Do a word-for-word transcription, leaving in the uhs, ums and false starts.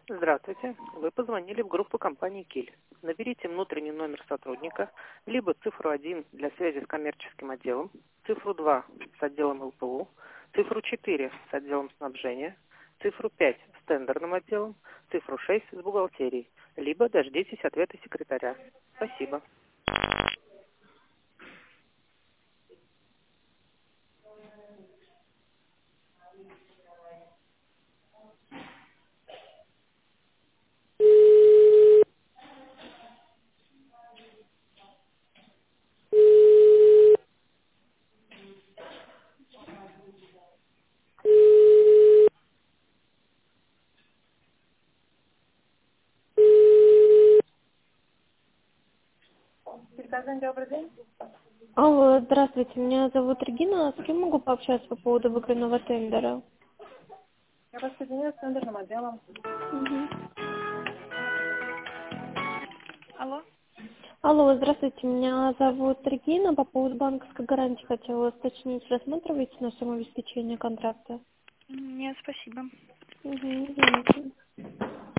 Здравствуйте. Вы позвонили в группу компании «Киль». Наберите внутренний номер сотрудника, либо цифру один для связи с коммерческим отделом, цифру два с отделом эл пэ у, цифру четыре с отделом снабжения, цифру пять с тендерным отделом, цифру шесть с бухгалтерией, либо дождитесь ответа секретаря. Спасибо. Переказываем, добрый день. Алло, здравствуйте, меня зовут Регина. С кем могу пообщаться по поводу выигранного тендера? Я вас соединяю с тендерным отделом. Мгм. Алло. Алло, здравствуйте, меня зовут Регина. По поводу банковской гарантии хотела уточнить, рассматриваете на сумму обеспечения контракта? Нет, спасибо. Угу, извините.